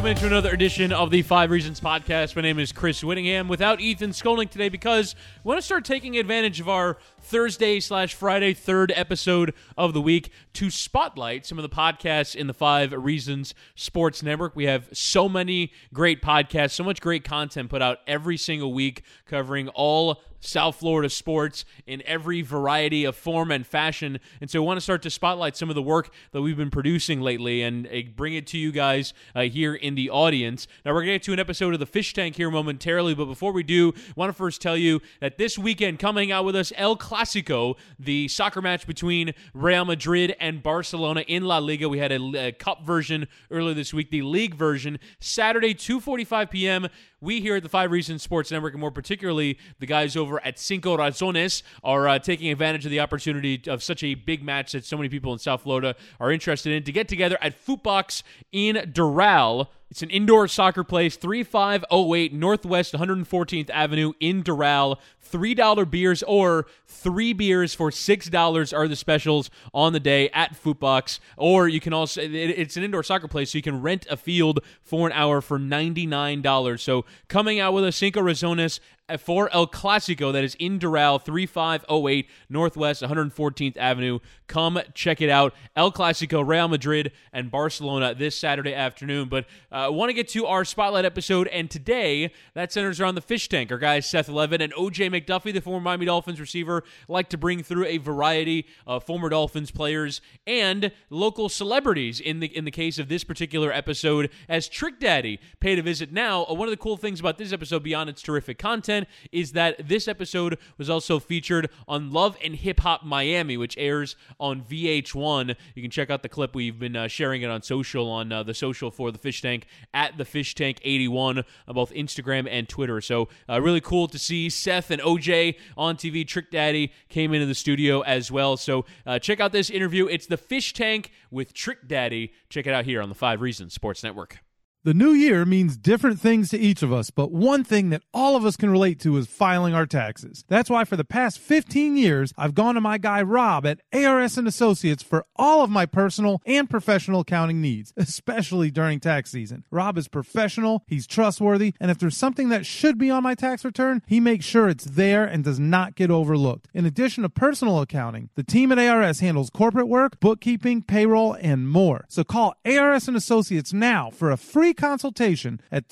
welcome into another edition of the Five Reasons Podcast. My name is Chris Whittingham, without Ethan Skolnick today because we want to start taking advantage of our Thursday/Friday third episode of the week to spotlight some of the podcasts in the Five Reasons Sports Network. We have so many great podcasts, so much great content put out every single week covering all South Florida sports in every variety of form and fashion. And so we want to start to spotlight some of the work that we've been producing lately and bring it to you guys here in the audience. Now, we're going to get to an episode of the Fish Tank here momentarily, but before we do, I want to first tell you that this weekend, coming out with us, El Clasico, the soccer match between Real Madrid and Barcelona in La Liga. We had a cup version earlier this week, the league version, Saturday, 2:45 p.m., we here at the Five Reasons Sports Network, and more particularly the guys over at Cinco Razones, are taking advantage of the opportunity of such a big match that so many people in South Florida are interested in to get together at Footbox in Doral. It's an indoor soccer place, 3508 Northwest 114th Avenue in Doral. $3 beers or 3 beers for $6 are the specials on the day at Footbox. Or you can also, it's an indoor soccer place, so you can rent a field for an hour for $99. So coming out with a Cinco Razones for El Clasico, that is in Doral, 3508 Northwest 114th Avenue. Come check it out. El Clasico, Real Madrid, and Barcelona this Saturday afternoon. But I want to get to our Spotlight episode, and today that centers around the Fish Tank. Our guys Seth Levitt and O.J. McDuffie, the former Miami Dolphins receiver, like to bring through a variety of former Dolphins players and local celebrities in the case of this particular episode, as Trick Daddy paid a visit. Now, one of the cool things about this episode, beyond its terrific content, is that this episode was also featured on Love and Hip Hop Miami, which airs on VH1. You can check out the clip. We've been sharing it on social, on the social for the Fish Tank, at the Fish Tank 81 on both Instagram and Twitter. So really cool to see Seth and OJ on TV. Trick Daddy came into the studio as well. So check out this interview. It's the Fish Tank with Trick Daddy. Check it out here on the Five Reasons Sports Network. The new year means different things to each of us, but one thing that all of us can relate to is filing our taxes. That's why for the past 15 years, I've gone to my guy Rob at ARS & Associates for all of my personal and professional accounting needs, especially during tax season. Rob is professional, he's trustworthy, and if there's something that should be on my tax return, he makes sure it's there and does not get overlooked. In addition to personal accounting, the team at ARS handles corporate work, bookkeeping, payroll, and more. So call ARS & Associates now for a free consultation at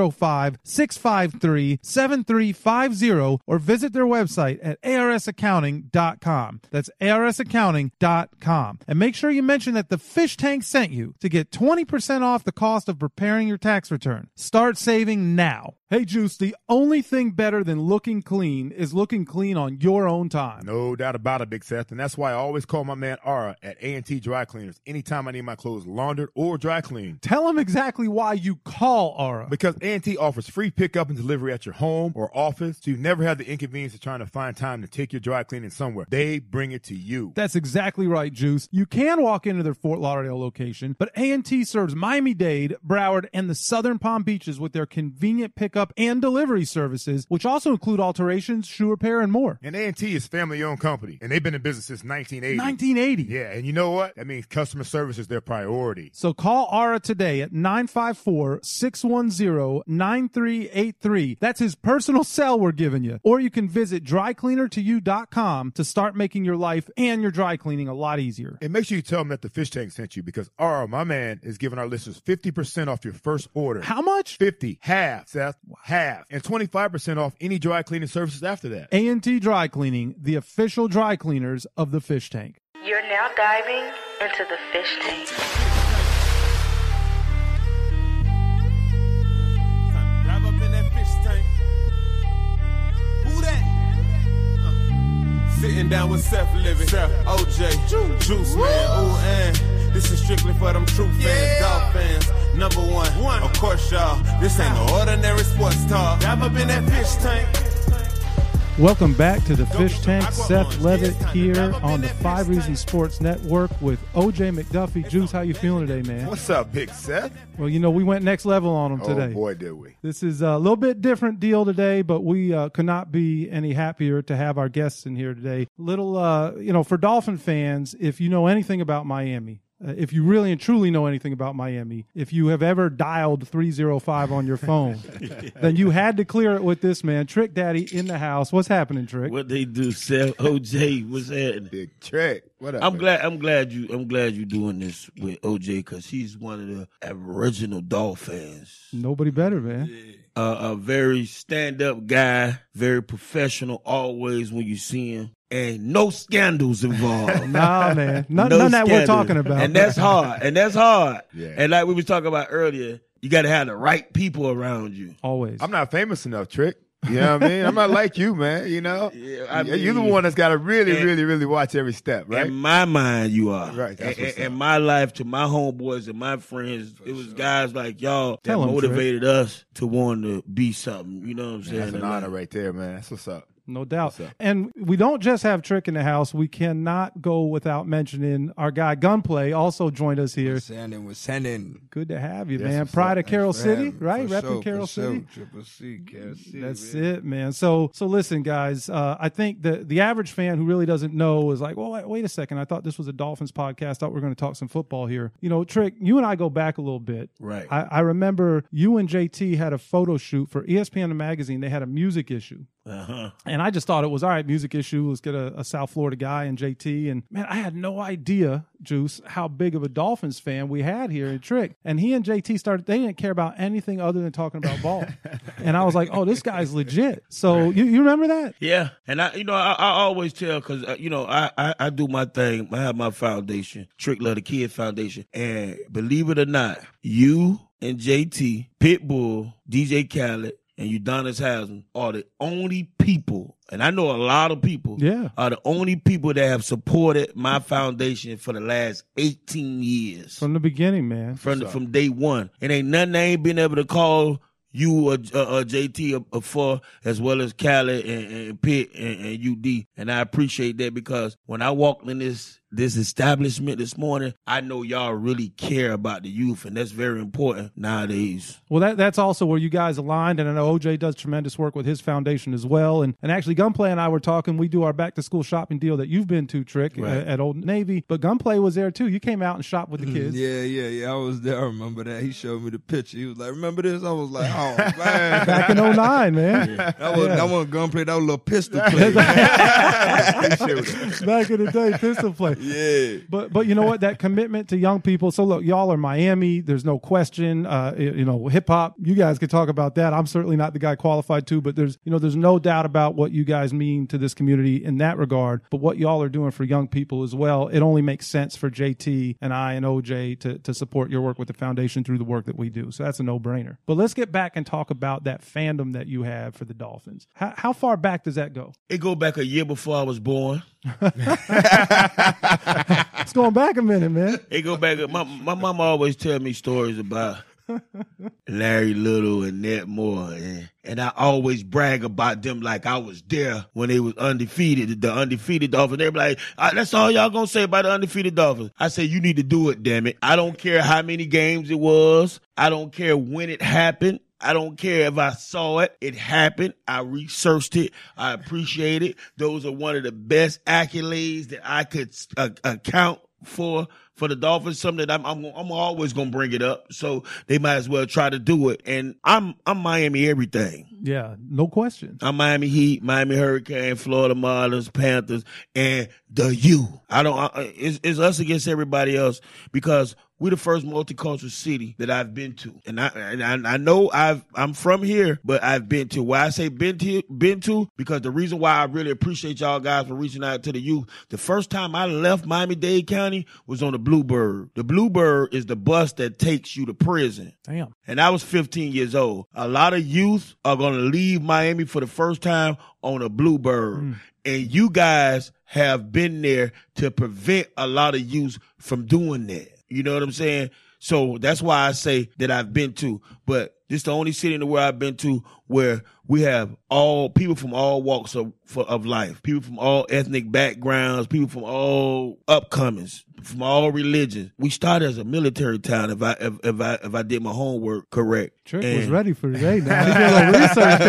305-653-7350 or visit their website at arsaccounting.com. That's arsaccounting.com. And make sure you mention that the Fish Tank sent you to get 20% off the cost of preparing your tax return. Start saving now. Hey, Juice, the only thing better than looking clean is looking clean on your own time. No doubt about it, Big Seth, and that's why I always call my man Ara at A&T Dry Cleaners anytime I need my clothes laundered or dry cleaned. Tell him exactly why you call Ara. Because A&T offers free pickup and delivery at your home or office, so you never have the inconvenience of trying to find time to take your dry cleaning somewhere. They bring it to you. That's exactly right, Juice. You can walk into their Fort Lauderdale location, but A&T serves Miami-Dade, Broward, and the Southern Palm Beaches with their convenient pickup and delivery services, which also include alterations, shoe repair, and more. And A&T is family-owned company, and they've been in business since 1980. 1980? Yeah, and you know what? That means customer service is their priority. So call Ara today at 954-610-9383. That's his personal cell we're giving you. Or you can visit drycleanertoyou.com to start making your life and your dry cleaning a lot easier. And make sure you tell them that the Fish Tank sent you, because Ara, my man, is giving our listeners 50% off your first order. How much? 50. Half, Seth. Half. And 25% off any dry cleaning services after that. A&T Dry Cleaning, the official dry cleaners of the Fish Tank. You're now diving into the Fish Tank. Dive up in that fish tank. Who that? Sitting down with Seth Living, OJ, Juice Man, ooh, and this is strictly for them true fans, dog fans. Number one, of course, y'all. This ain't no ordinary sports talk. Dive up in that fish tank. Welcome back to the Fish Tank. Seth Levitt here on the Five Reasons Sports Network with O.J. McDuffie. Juice, how you feeling today, man? What's up, Big Seth? Well, you know, we went next level on them today. Oh, boy, did we. This is a little bit different deal today, but we could not be any happier to have our guests in here today. For Dolphin fans, if you know anything about Miami, if you really and truly know anything about Miami, if you have ever dialed 305 on your phone, then you had to clear it with this man. Trick Daddy in the house. What's happening, Trick? What they do, Seth? OJ, what's happening? Big Trick. What up? I'm glad you doing this with OJ because he's one of the original Dolphins. Nobody better, man. A very stand-up guy, very professional always when you see him. And no scandals involved. Nah, man. None that we're talking about. And that's hard. Yeah. And like we was talking about earlier, you got to have the right people around you. Always. I'm not famous enough, Trick. You know what I mean? I'm not like you, man. You know? Yeah, You're the one that's got to really watch every step, right? In my mind, you are. Right. That's what's in up. my life, to my homeboys and my friends, it was guys like y'all that Tell 'em, motivated us to want to be something. You know what I'm saying? That's an And honor right there, man. That's what's up. No doubt. What's up? And we don't just have Trick in the house. We cannot go without mentioning our guy Gunplay also joined us here. We're sending. Good to have you, Yes, man. what's Pride up? of Carroll Thanks for City, having me. right? For Repping sure, Carroll for sure. City. Triple C, Carroll City. That's man. it, man. So listen, guys. I think the average fan who really doesn't know is like, well, wait a second. I thought this was a Dolphins podcast. I thought we were going to talk some football here. You know, Trick, you and I go back a little bit. Right. I remember you and JT had a photo shoot for ESPN magazine. They had a music issue. Uh-huh. And I just thought it was, all right, music issue. Let's get a South Florida guy and JT. And, man, I had no idea, Juice, how big of a Dolphins fan we had here in Trick. And he and JT they didn't care about anything other than talking about ball. And I was like, oh, this guy's legit. So you remember that? Yeah, and I always tell because I do my thing. I have my foundation, Trick Love the Kid Foundation, and believe it or not, you and JT, Pitbull, DJ Khaled, and Udonis Haslam are the only people, and I know a lot of people, are the only people that have supported my foundation for the last 18 years. From the beginning, man. From day one. It ain't nothing I ain't been able to call you or JT for, as well as Khaled and Pitt and UD. And I appreciate that because when I walked in this establishment this morning, I know y'all really care about the youth, and that's very important nowadays. Well, that's also where you guys aligned, and I know OJ does tremendous work with his foundation as well. And actually, Gunplay and I were talking. We do our back-to-school shopping deal that you've been to, Trick, at Old Navy. But Gunplay was there, too. You came out and shopped with the kids. Yeah. I was there. I remember that. He showed me the picture. He was like, remember this? I was like, oh, man. Back in 09, man. That wasn't Gunplay. That was a little pistol play. Back in the day, pistol play. Yeah. But you know what? That commitment to young people. So look, y'all are Miami. There's no question. Hip hop. You guys could talk about that. I'm certainly not the guy qualified to, but there's no doubt about what you guys mean to this community in that regard. But what y'all are doing for young people as well, it only makes sense for JT and I and OJ to support your work with the foundation through the work that we do. So that's a no-brainer. But let's get back and talk about that fandom that you have for the Dolphins. How far back does that go? It go back a year before I was born. It's going back a minute, man. It go back. My mama always tell me stories about Larry Little and Ned Moore, and I always brag about them like I was there when they was undefeated, the undefeated Dolphins. They be like, that's all y'all gonna say about the undefeated Dolphins. I say, you need to do it, damn it. I don't care how many games it was. I don't care when it happened. I don't care if I saw it. It happened. I researched it. I appreciate it. Those are one of the best accolades that I could account for the Dolphins. Something that I'm always gonna bring it up. So they might as well try to do it. And I'm Miami everything. Yeah, no question. I'm Miami Heat, Miami Hurricane, Florida Marlins, Panthers, and the U. It's us against everybody else because we're the first multicultural city that I've been to. And I know I'm from here, but I've been to. Why I say been to, because the reason why I really appreciate y'all guys for reaching out to the youth, the first time I left Miami-Dade County was on the Bluebird. The Bluebird is the bus that takes you to prison. Damn. And I was 15 years old. A lot of youth are going to leave Miami for the first time on a Bluebird. And you guys have been there to prevent a lot of youth from doing that. You know what I'm saying? So that's why I say that I've been to. But this is the only city in the world I've been to where we have all people from all walks of life, people from all ethnic backgrounds, people from all upcomings, from all religions. We started as a military town, if I did my homework correct. Trick was ready for today. Now he did a little research,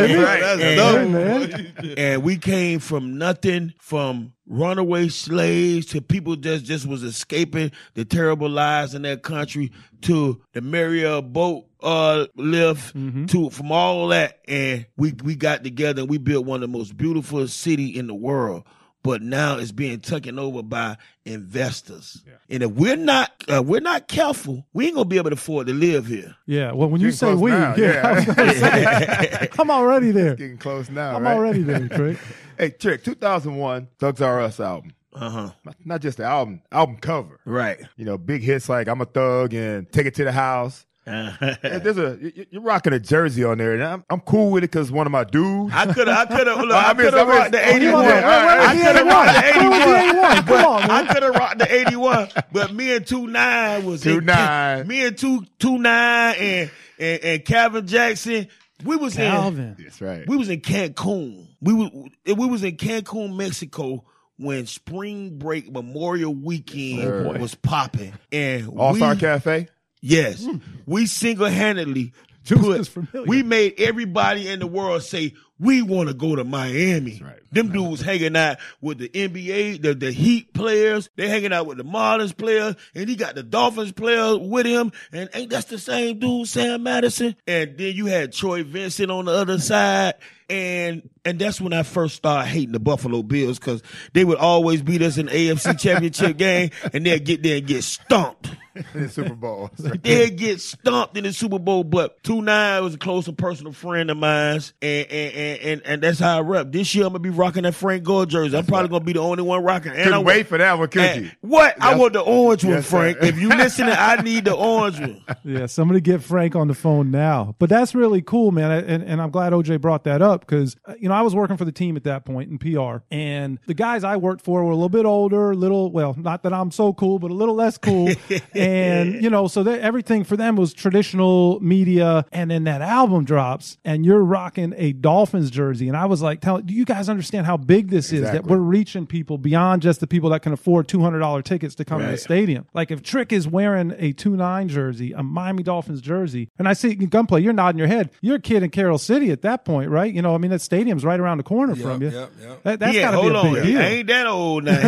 didn't he? And we came from nothing, from runaway slaves to people just was escaping the terrible lives in that country, to the Marriott boat lift, to from all that, and we got together and we built one of the most beautiful cities in the world. But now it's being taken over by investors. Yeah. And if we're not careful, we ain't gonna be able to afford to live here. Yeah. Well, when you say we, I was gonna say, I'm already there. Getting close now. I'm right? already there, Trick. Hey, Trick, 2001, Thugs R Us album. Not just the album cover. Right. You know, big hits like I'm a Thug and Take It to the House. You're rocking a jersey on there, and I'm cool with it because one of my dudes. I could have rocked the 81. I could have rocked the 81. Come on, man. I could have rocked the 81, but me and 2-9 was 2-9. Me and 2-9 and Calvin Jackson. We was Calvin. That's right. We was in Cancun. We was in Cancun, Mexico, when Spring Break Memorial Weekend was popping, and All-Star Cafe. Yes, we single-handedly we made everybody in the world say, we want to go to Miami. Right. Them dudes hanging out with the NBA, the Heat players. They hanging out with the Marlins players, and he got the Dolphins players with him. And ain't that's the same dude, Sam Madison? And then you had Troy Vincent on the other side. And that's when I first started hating the Buffalo Bills, because they would always beat us in the AFC Championship game, and they'd get there and get stomped. In the Super Bowl. They'd get stomped in the Super Bowl. But 2-9 was a close and personal friend of mine, and that's how I rep. This year I'm gonna be rocking that Frank Gore jersey. I'm probably gonna be the only one rocking. Couldn't wait for that one, could you? What? I want the orange one, Frank. If you listening, I need the orange one. Yeah, somebody get Frank on the phone now. But that's really cool, man. And I'm glad OJ brought that up, because I was working for the team at that point in PR, and the guys I worked for were a little bit older, not that I'm so cool, but a little less cool. And so everything for them was traditional media. And then that album drops, and you're rocking a Dolphins jersey, and I was like, do you guys understand how big this is? That we're reaching people beyond just the people that can afford $200 tickets to come to the stadium. Like, if Trick is wearing a 2-9 jersey, a Miami Dolphins jersey, and I see Gunplay, you're nodding your head. You're a kid in Carroll City at that point, right? that stadium's right around the corner from you. That's gotta be a big deal. I ain't that old now.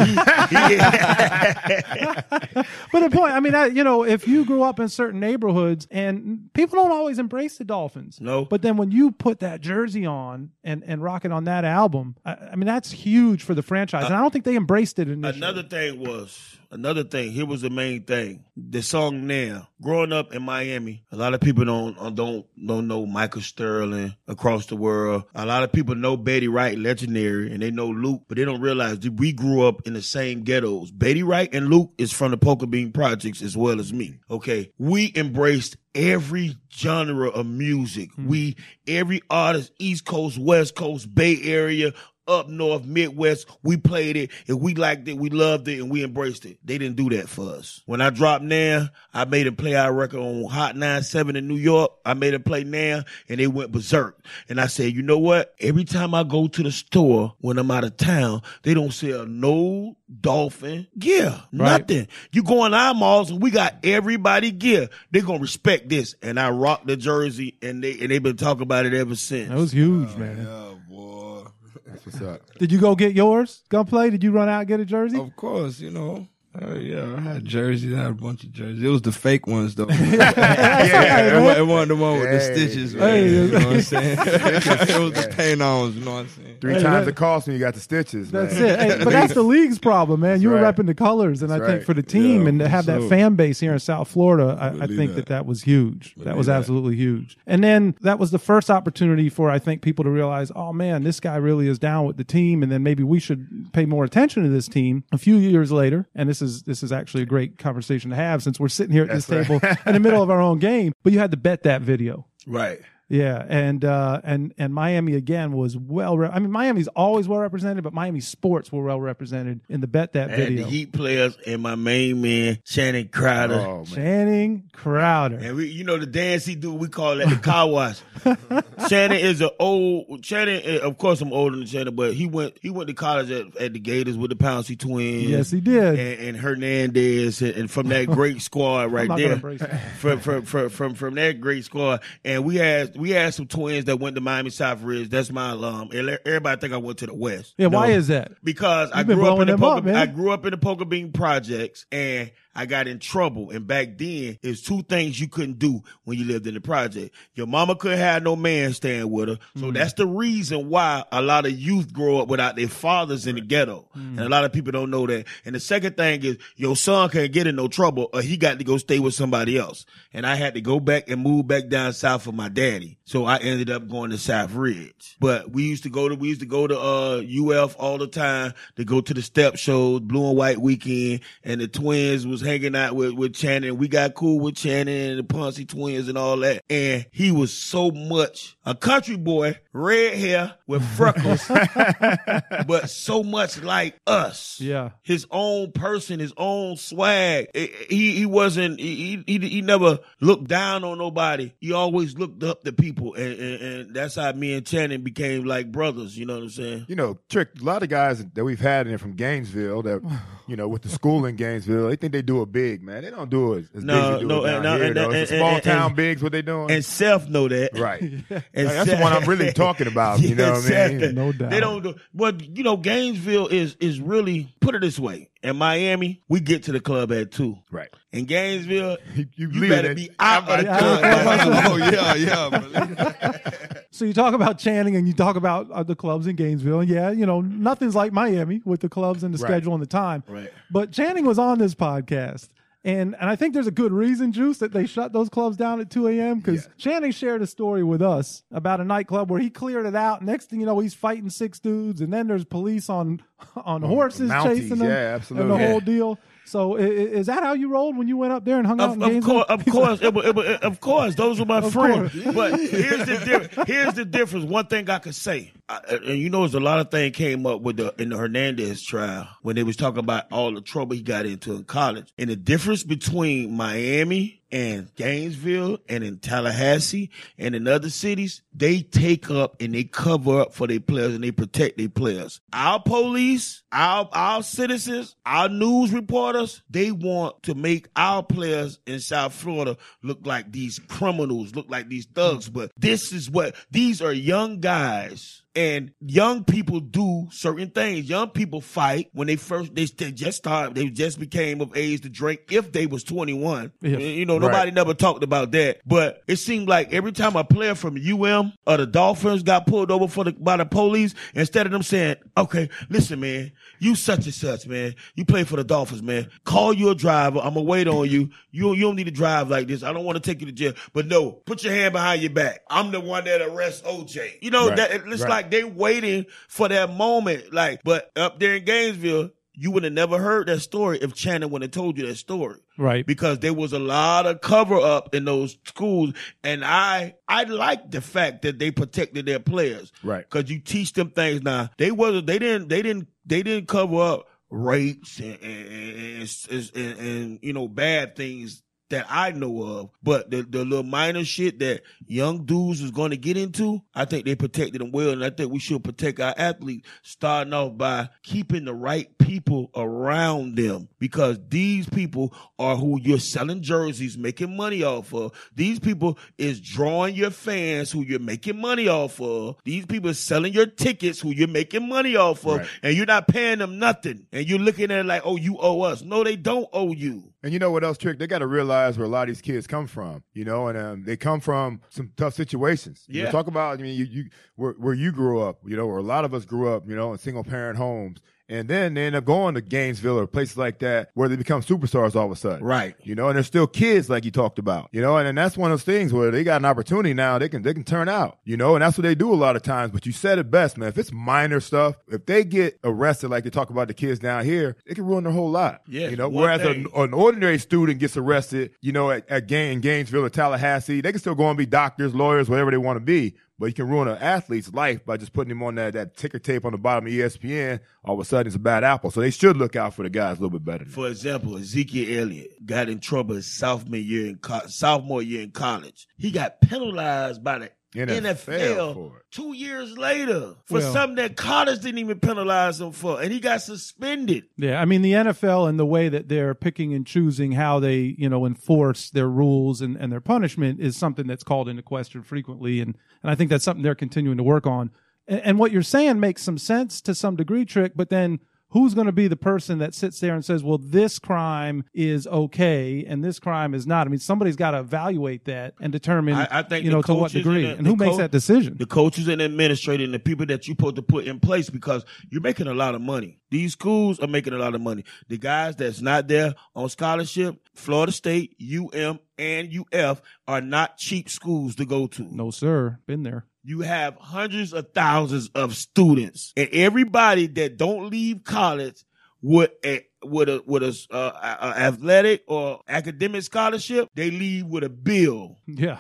But the point, if you grew up in certain neighborhoods, and people don't always embrace the Dolphins. No. But then when you put that jersey on and rock it on that album, that's huge for the franchise. And I don't think they embraced it initially. Another thing, here was the main thing. The song Now. Growing up in Miami, a lot of people don't know Michael Sterling across the world. A lot of people know Betty Wright, legendary, and they know Luke, but they don't realize that we grew up in the same ghettos. Betty Wright and Luke is from the Poker Bean Projects as well as me. Okay. We embraced every genre of music. Every artist, East Coast, West Coast, Bay Area, up north, Midwest, we played it, and we liked it, we loved it, and we embraced it. They didn't do that for us. When I dropped Now, I made them play our record on Hot 97 in New York. I made them play Now, and they went berserk. And I said, you know what? Every time I go to the store when I'm out of town, they don't sell no Dolphin gear. Nothing. You go in our malls, and we got everybody gear. They're going to respect this. And I rocked the jersey, and they've been talking about it ever since. That was huge, man. Yeah, boy. That's what's up. Did you go get yours? Gunplay? Did you run out and get a jersey? Of course, yeah, I had jerseys. I had a bunch of jerseys. It was the fake ones, though. It wasn't the one with the stitches. Man. You know what I'm saying? It was the paint-ons, you know what I'm saying? 3 times the cost when you got the stitches, man. That's it. But that's the league's problem, man. You were repping the colors, and I think for the team and to have that fan base here in South Florida, I think that was huge. That was absolutely huge. And then that was the first opportunity for, I think, people to realize, oh, man, this guy really is down with the team, and then maybe we should pay more attention to this team. A few years later, and this is actually a great conversation to have since we're sitting here at this table in the middle of our own game, but you had to bet that video. Right. Yeah, and Miami again was Miami's always well represented, but Miami sports were well represented in the Bet That video. And the Heat players and my main man Channing Crowder. Oh, man. Channing Crowder. And the dance he do, we call that the car wash. Channing, of course I'm older than Channing, but he went to college at the Gators with the Pouncey twins. Yes, he did. And Hernandez, and from that great squad right there. From that great squad. And we had some twins that went to Miami South Ridge. That's my alum. Everybody think I went to the West. Yeah, why is that? Because I grew up in the Poker Bean projects, and I got in trouble. And back then, there's two things you couldn't do when you lived in the project. Your mama couldn't have no man staying with her. So that's the reason why a lot of youth grow up without their fathers in the ghetto. And a lot of people don't know that. And the second thing is your son can't get in no trouble, or he got to go stay with somebody else. And I had to go back and move back down south with my daddy. So I ended up going to South Ridge. But we used to go to UF all the time to go to the step shows, Blue and White Weekend, and the twins was hanging out with Channing. We got cool with Channing and the Pouncey twins and all that. And he was so much a country boy, red hair with freckles, but so much like us. Yeah. His own person, his own swag. He wasn't, he never looked down on nobody. He always looked up to people. And that's how me and Channing became like brothers. You know what I'm saying? Trick, a lot of guys that we've had in from Gainesville that, with the school in Gainesville, they think they do it big, man. They don't do it as big as they do it down here. It's a small town bigs, what they doing. And Seth know that. Right. And that's the one I'm really talking about. You know what I mean? No doubt. They don't do, but Gainesville is really, put it this way. In Miami, we get to the club at 2. Right. In Gainesville, you leave better it. be out by the club. Yeah. So you talk about Channing and you talk about the clubs in Gainesville. And yeah, nothing's like Miami with the clubs and the schedule and the time. Right. But Channing was on this podcast. And I think there's a good reason, Juice, that they shut those clubs down at 2 a.m. because Channing shared a story with us about a nightclub where he cleared it out. Next thing you know, he's fighting 6 dudes, and then there's police on horses Mounties, chasing them. yeah, absolutely. And the whole deal. So is that how you rolled when you went up there and hung out in Gainesville? Of course, those are my friends. But here's the difference. One thing I could say, and there's a lot of things came up in the Hernandez trial when they was talking about all the trouble he got into in college. And the difference between Miami and Gainesville and in Tallahassee and in other cities, they take up and they cover up for their players and they protect their players. Our police, our citizens, our news reporters, they want to make our players in South Florida look like these criminals, look like these thugs. But these are young guys. And young people do certain things. Young people fight when they just became of age to drink if they was 21. Yes. Nobody never talked about that. But it seemed like every time a player from UM or the Dolphins got pulled over by the police, instead of them saying, okay, listen, man, you such and such, man. You play for the Dolphins, man. Call you a driver. I'm going to wait on you. You don't need to drive like this. I don't want to take you to jail. But no, put your hand behind your back. I'm the one that arrests OJ. It's like they waiting for that moment. But up there in Gainesville, you would have never heard that story if Channing would have told you that story. Right. Because there was a lot of cover up in those schools. And I like the fact that they protected their players. Right. Because you teach them things now. They didn't cover up rapes and bad things that I know of, but the little minor shit that young dudes was going to get into, I think they protected them well, and I think we should protect our athletes, starting off by keeping the right people around them, because these people are who you're selling jerseys, making money off of. These people is drawing your fans who you're making money off of. These people are selling your tickets who you're making money off of, and you're not paying them nothing, and you're looking at it like, oh, you owe us. No, they don't owe you. And you know what else, Trick? They got to realize where a lot of these kids come from, and they come from some tough situations. Yeah. Talk about, where you grew up, where a lot of us grew up, in single-parent homes. And then they end up going to Gainesville or places like that where they become superstars all of a sudden. Right. You know, and they're still kids like you talked about. You know, and that's one of those things where they got an opportunity now, they can turn out. You know, and that's what they do a lot of times. But you said it best, man. If it's minor stuff, if they get arrested like they talk about the kids down here, it can ruin their whole lot. Yeah. You know, whereas an ordinary student gets arrested, you know, at Gainesville or Tallahassee, they can still go and be doctors, lawyers, whatever they want to be. But you can ruin an athlete's life by just putting him on that ticker tape on the bottom of ESPN. All of a sudden, it's a bad apple. So they should look out for the guys a little bit better. For example, Ezekiel Elliott got in trouble his sophomore year in college. He got penalized by the NFL for 2 years later for something that college didn't even penalize him for, and he got suspended. Yeah, I mean, the NFL and the way that they're picking and choosing how they, enforce their rules and their punishment is something that's called into question frequently, and I think that's something they're continuing to work on. And what you're saying makes some sense to some degree, Trick, but then who's going to be the person that sits there and says, well, this crime is okay and this crime is not? I mean, somebody's got to evaluate that and determine, I think to what degree. And who makes that decision? The coaches and administrators and the people that you're supposed to put in place, because you're making a lot of money. These schools are making a lot of money. The guys that's not there on scholarship, Florida State, UM, and UF are not cheap schools to go to. No, sir. Been there. You have hundreds of thousands of students, and everybody that don't leave college with a athletic or academic scholarship, they leave with a bill. Yeah,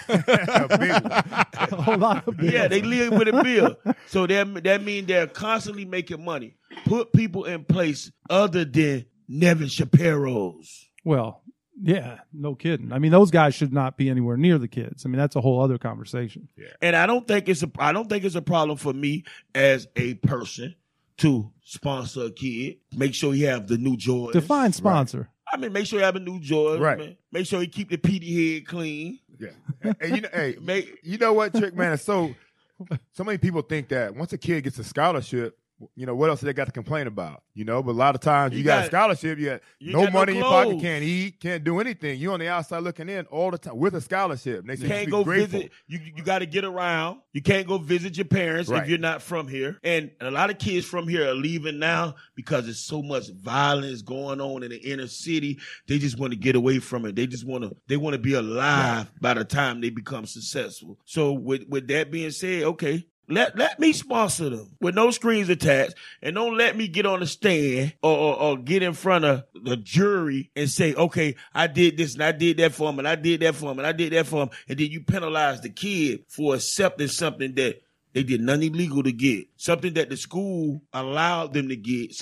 a big one. A whole lot of bills. Yeah, they leave with a bill. So that means they're constantly making money. Put people in place other than Nevin Shapiro's. Well, yeah, no kidding. I mean, those guys should not be anywhere near the kids. I mean, that's a whole other conversation. Yeah. And I don't think it's a problem for me as a person to sponsor a kid. Make sure he have the new Jordans. Define sponsor. Right. I mean, make sure you have a new Jordan. Right. Man. Make sure you keep the PD head clean. Yeah. And you know what, Trick, man? So many people think that once a kid gets a scholarship, what else do they got to complain about? But a lot of times you got a scholarship, you got no money in your pocket, can't eat, can't do anything. You're on the outside looking in all the time with a scholarship. And they say can't go visit. You got to get around. You can't go visit your parents if you're not from here. And a lot of kids from here are leaving now because there's so much violence going on in the inner city. They just want to get away from it. They just want to be alive by the time they become successful. So with that being said, okay. Let me sponsor them with no strings attached, and don't let me get on the stand or get in front of the jury and say, okay, I did this and I did that for him and I did that for him and I did that for him, and then you penalize the kid for accepting something that they did nothing illegal to get, something that the school allowed them to get,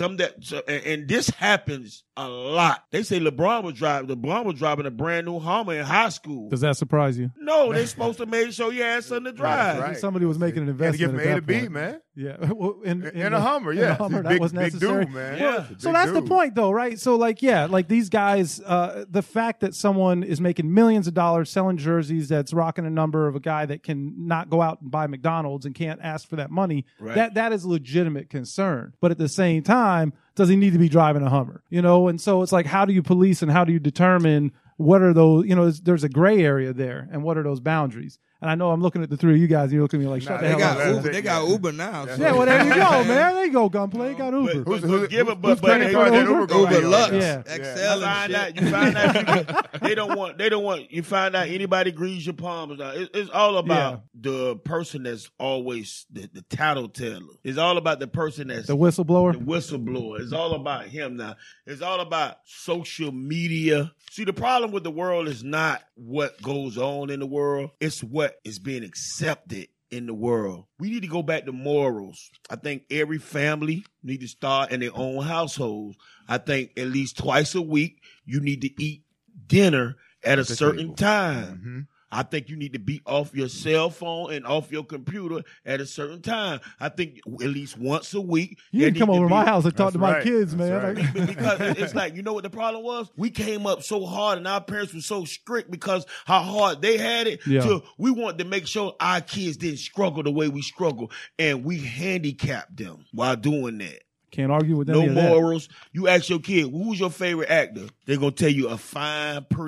and this happens a lot. They say LeBron was driving a brand new Hummer in high school. Does that surprise you? No, they're supposed to make sure you had something to drive. Right. Somebody was making an investment. Get from A to B, man. Yeah, well, in a Hummer, yeah. In a Hummer, that was necessary. Big dude, man. Yeah. So that's the point, though, right? So, like these guys, the fact that someone is making millions of dollars selling jerseys that's rocking a number of a guy that can not go out and buy McDonald's and can't ask for that money, that is a legitimate concern. But at the same time, does he need to be driving a Hummer? And so it's like, how do you police and how do you determine what are those, there's a gray area there, and what are those boundaries? And I know I'm looking at the three of you guys, and you're looking at me like, shut the hell up. They got Uber now. So. Yeah, well, there you go, man. There you go, Gunplay. They got Uber. Who's credit card that Uber Lux, yeah. Excel and shit. You find out they don't want. You find out anybody grease your palms. It's all about the person that's always the tattleteller. It's all about the person that's the whistleblower. The whistleblower. It's all about him now. It's all about social media. See, the problem with the world is not what goes on in the world. It's what is being accepted in the world. We need to go back to morals. I think every family need to start in their own households. I think at least twice a week, you need to eat dinner at a certain time. Mm-hmm. I think you need to be off your cell phone and off your computer at a certain time. I think at least once a week. You can come over to my house and talk to my kids, man. Right. Because it's like, you know what the problem was? We came up so hard and our parents were so strict because how hard they had it. Yeah. We wanted to make sure our kids didn't struggle the way we struggle. And we handicapped them while doing that. Can't argue with any of that. No morals. You ask your kid, who's your favorite actor? They're going to tell you a fine, pretty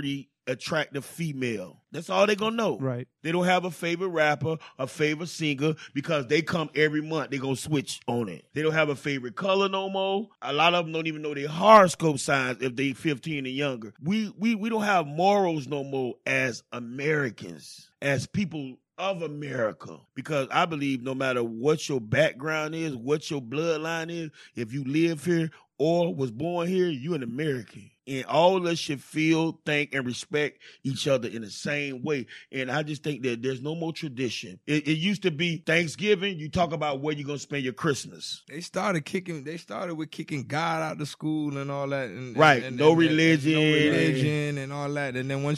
attractive female. That's all they're going to know. Right. They don't have a favorite rapper, a favorite singer, because they come every month. They're going to switch on it. They don't have a favorite color no more. A lot of them don't even know their horoscope signs if they 15 and younger. We don't have morals no more as Americans, as people of America, because I believe no matter what your background is, what your bloodline is, if you live here or was born here, you're an American. And all of us should feel, think, and respect each other in the same way. And I just think that there's no more tradition. It used to be Thanksgiving, you talk about where you're going to spend your Christmas. They started with kicking God out of school and all that. And no religion and all that. And then once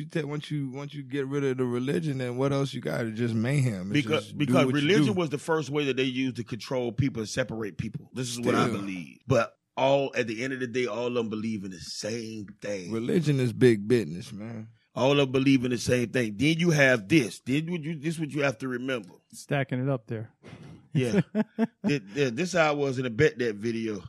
you get rid of the religion, then what else you got? It's just mayhem. Because religion was the first way that they used to control people and separate people. This is what I believe. But at the end of the day, all of them believe in the same thing. Religion is big business, man. All of them believe in the same thing. Then you have this. This is what you have to remember. Stacking it up there. Yeah. This how I was in a Bet That video.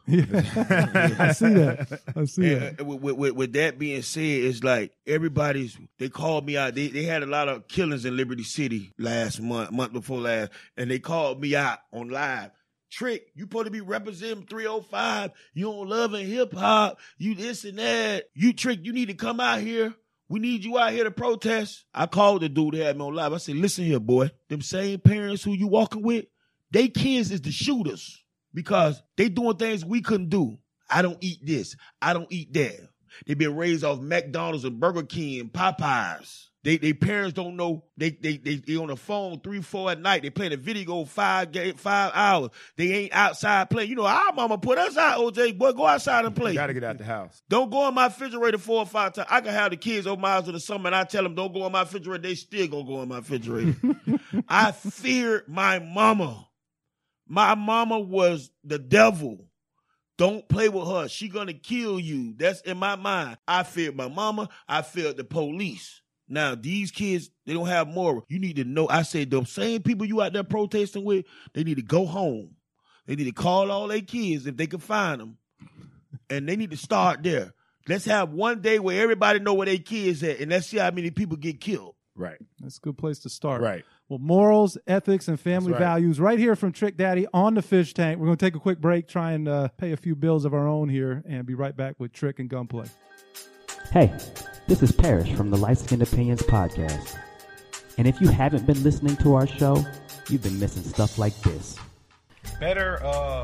I see that. With that being said, it's like they called me out. They had a lot of killings in Liberty City last month before last, and they called me out on live. Trick, you supposed to be representing 305. You don't love and hip hop. You this and that. You Trick, you need to come out here. We need you out here to protest. I called the dude that had me on live. I said, listen here, boy. Them same parents who you walking with, they kids is the shooters because they doing things we couldn't do. I don't eat this. I don't eat that. They been raised off McDonald's and Burger King and Popeyes. They parents don't know. They on the phone 3-4 at night. They playing a video 5 hours. They ain't outside playing. You know, our mama put us out, OJ. Boy, go outside and play. You got to get out the house. Don't go in my refrigerator 4 or 5 times. I can have the kids over my house in the summer, and I tell them don't go in my refrigerator. They still gonna go in my refrigerator. I feared my mama. My mama was the devil. Don't play with her. She gonna kill you. That's in my mind. I feared my mama. I feared the police. Now, these kids, they don't have moral. You need to know, I said, the same people you out there protesting with, they need to go home. They need to call all their kids if they can find them. And they need to start there. Let's have one day where everybody know where their kids at, and let's see how many people get killed. Right. That's a good place to start. Right. Well, morals, ethics, and family values right here from Trick Daddy on the Fish Tank. We're going to take a quick break, try and pay a few bills of our own here, and be right back with Trick and Gunplay. Hey, this is Parrish from the Light Skinned Opinions podcast. And if you haven't been listening to our show, you've been missing stuff like this. Better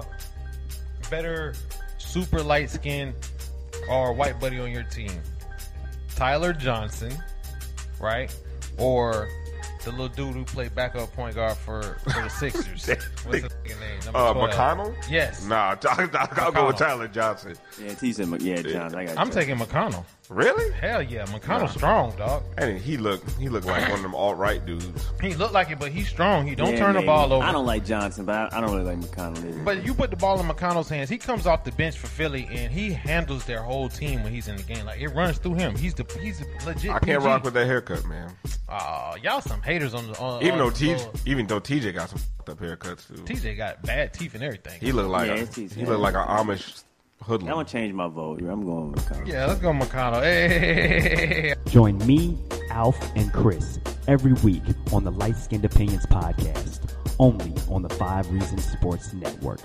super light skin or white buddy on your team. Tyler Johnson, right? Or the little dude who played backup point guard for the Sixers. What's his name? McConnell? Yes. Nah, I'll go with Tyler Johnson. Yeah, he said, Johnson. I'm taking McConnell. Really? Hell yeah, McConnell's strong, dog. And he looked like one of them alt-right dudes. He looked like it, but he's strong. He don't turn the ball over. I don't like Johnson, but I don't really like McConnell either. But you put the ball in McConnell's hands. He comes off the bench for Philly, and he handles their whole team when he's in the game. Like, it runs through him. He's a legit. I can't rock with that haircut, man. Y'all some haters on even though TJ got some fucked up haircuts too. TJ got bad teeth and everything. He looked like an Amish hoodlum. I'm gonna change my vote. I'm going with McConnell. Yeah, let's go McConnell. Hey. Join me, Alf, and Chris every week on the Light Skinned Opinions podcast, only on the 5 Reasons Sports Network.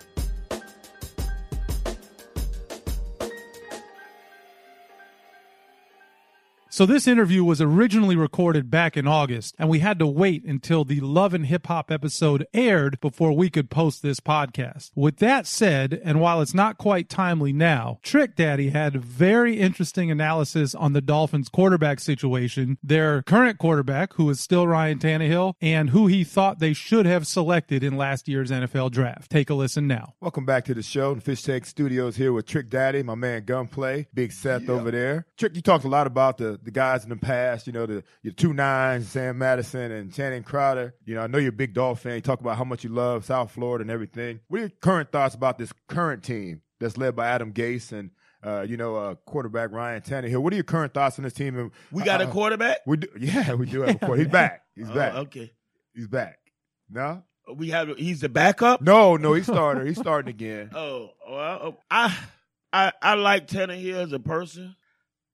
So this interview was originally recorded back in August, and we had to wait until the Love and Hip Hop episode aired before we could post this podcast. With that said, and while it's not quite timely now, Trick Daddy had a very interesting analysis on the Dolphins quarterback situation, their current quarterback, who is still Ryan Tannehill, and who he thought they should have selected in last year's NFL draft. Take a listen now. Welcome back to the show. The Fish Tank Studios here with Trick Daddy, my man Gunplay, Big Seth over there. Trick, you talked a lot about the guys in the past, you know, your 2-9s, Sam Madison and Channing Crowder. You know, I know you're a big Dolphin fan. You talk about how much you love South Florida and everything. What are your current thoughts about this current team that's led by Adam Gase and, quarterback Ryan Tannehill? What are your current thoughts on this team? And, we got a quarterback? We do have a quarterback. He's back. He's back. Okay. He's back. No? He's the backup? No, he's starter. He's starting again. I like Tannehill as a person.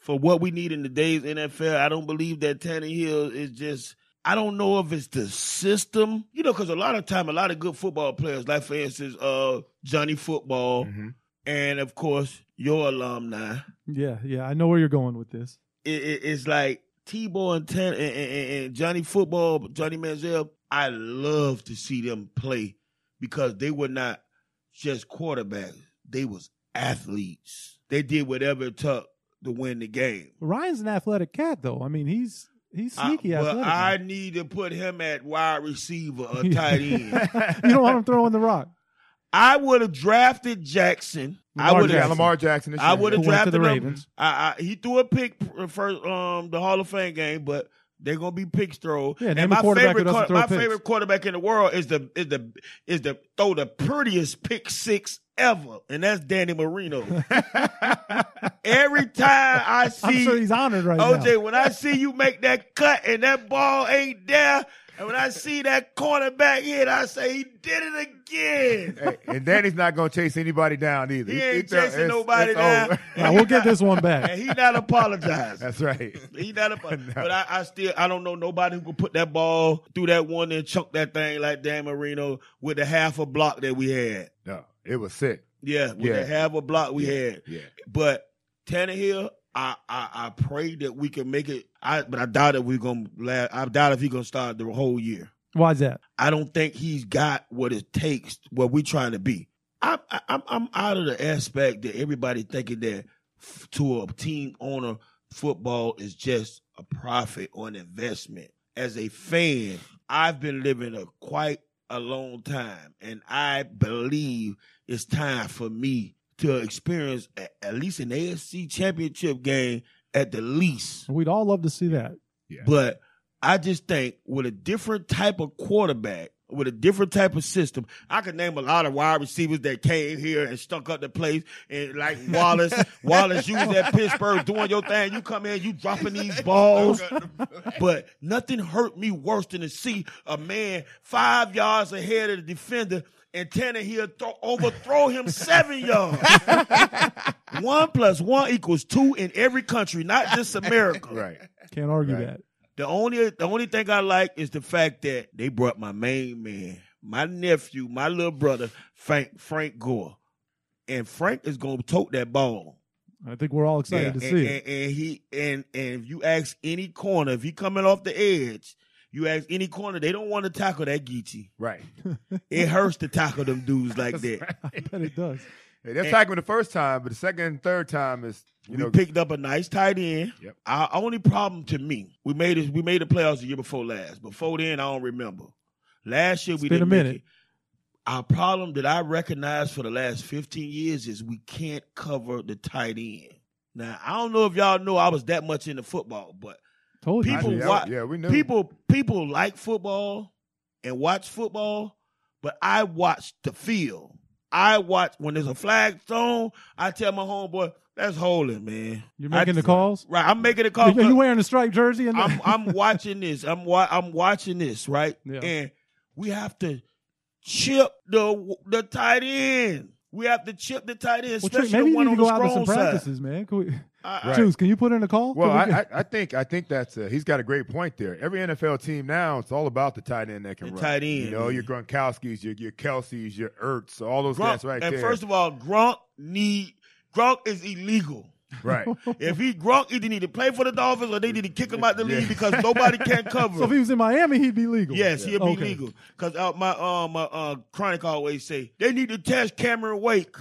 for what we need in today's NFL. I don't believe that Tannehill is just. I don't know if it's the system, because a lot of time, a lot of good football players, like for instance, Johnny Football, and of course your alumni. Yeah, I know where you're going with this. It's like Tebow and Johnny Football, Johnny Manziel. I love to see them play because they were not just quarterbacks; they was athletes. They did whatever it took to win the game. Ryan's an athletic cat, though. I mean, he's sneaky athletic. But I need to put him at wide receiver or tight end. You don't want him throwing the rock. I would have drafted Jackson. Lamar Jackson. I would have drafted the him. Ravens. He threw a pick for the Hall of Fame game, but they're gonna be picks throw. Yeah, and my favorite quarterback in the world is the throw the prettiest pick six ever, and that's Danny Marino. Every time I see, I'm sure he's honored right OJ, now. when I see you make that cut and that ball ain't there, and when I see that cornerback hit, I say he did it again. Hey, and Danny's not going to chase anybody down either. He ain't chasing nobody down. We'll get this one back. And he not apologizing. That's right. He not apologizing. No. But I don't know nobody who could put that ball through that one and chunk that thing like Dan Marino with the half a block that we had. No, it was sick. Yeah, with the half a block we had. Yeah. But Tannehill, I pray that we can make it. But I doubt if we're gonna. I doubt if he's gonna start the whole year. Why is that? I don't think he's got what it takes. What we're trying to be. I'm out of the aspect that everybody thinking that to a team owner, football is just a profit or an investment. As a fan, I've been living quite a long time, and I believe it's time for me to experience at least an AFC championship game at the least. We'd all love to see that. Yeah. But I just think with a different type of quarterback, with a different type of system, I could name a lot of wide receivers that came here and stunk up the place. And like Wallace, you was at Pittsburgh doing your thing. You come in, you dropping these balls. But nothing hurt me worse than to see a man 5 yards ahead of the defender and Tannehill overthrow him 7 yards. 1 + 1 = 2 in every country, not just America. Right. Can't argue that. The only thing I like is the fact that they brought my main man, my nephew, my little brother, Frank Gore. And Frank is going to tote that ball. I think we're all excited to see it. And if you ask any corner, if he coming off the edge, you ask any corner, they don't want to tackle that Geechee. Right. It hurts to tackle them dudes like that. Right. I bet it does. Hey, they're tackling the first time, but the second and third time is we picked up a nice tight end. Yep. Our only problem to me, we made the playoffs the year before last. Before then, I don't remember. Last year we didn't make it. Our problem that I recognize for the last 15 years is we can't cover the tight end. Now I don't know if y'all know I was that much into football, but we knew. People like football and watch football, but I watch the field. I watch when there's a flag thrown. I tell my homeboy, that's holding, man. You're making the calls, right? I'm making the calls. Are you wearing a striped jersey? I'm watching this. I'm watching this, right? Yeah. And we have to chip the tight end. We have to chip the tight end, especially maybe the one you need on to go the out to some strong practices, side. man. Juice, can you put in a call? Well, I think that's he's got a great point there. Every NFL team now, it's all about the tight end that can run. Tight end, you know, your Gronkowskis, your Kelseys, your Ertz, all those guys right there. And first of all, Gronk is illegal. Right. If Gronk either need to play for the Dolphins or they need to kick him out the league because nobody can cover him. So if he was in Miami, he'd be legal. Yes, he'd be legal. Because my Chronic always say they need to test Cameron Wake.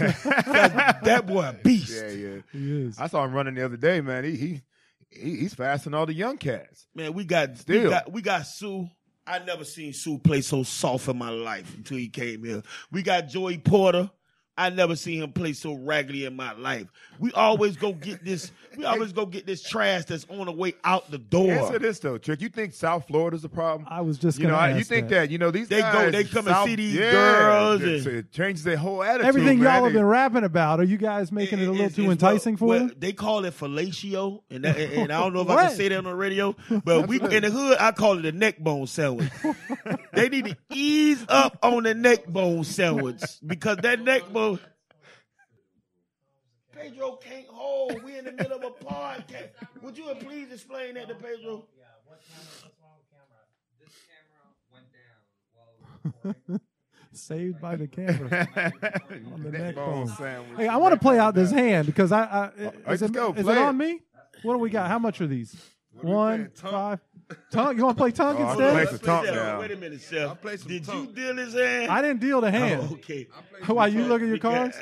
That boy a beast. Yeah. He is. I saw him running the other day, man. He's faster than all the young cats. Man, we got Sue. I never seen Sue play so soft in my life until he came here. We got Joey Porter. I never seen him play so raggedy in my life. We always go get this. We always go get this trash that's on the way out the door. Answer this though, Trick. You think South Florida's a problem? I was just going to ask you think that these they guys they come and see these girls. It changes their whole attitude. Everything man. y'all have been rapping about. Are you guys making it a little too enticing for them? They call it fellatio, and I don't know if I can say that on the radio, but we in the hood I call it a neck bone sandwich. They need to ease up on the neck bone sandwich because that neck bone. Pedro can't hold. We in the middle of a podcast. Would you please explain that to Pedro? Yeah, what's wrong with camera? This camera went down. Saved by the camera on the neck bone. Sandwich. Hey, I want to play out this hand because is it go, is play it on it. me? What do we got? How much are these? What are we 1, playing, 5. Tongue? You want to play tongue Oh, instead? play some tongue now. Wait a minute, Chef. play some Did tongue. you deal his hand? I didn't deal the hand. Oh, okay. Why you look at your cards?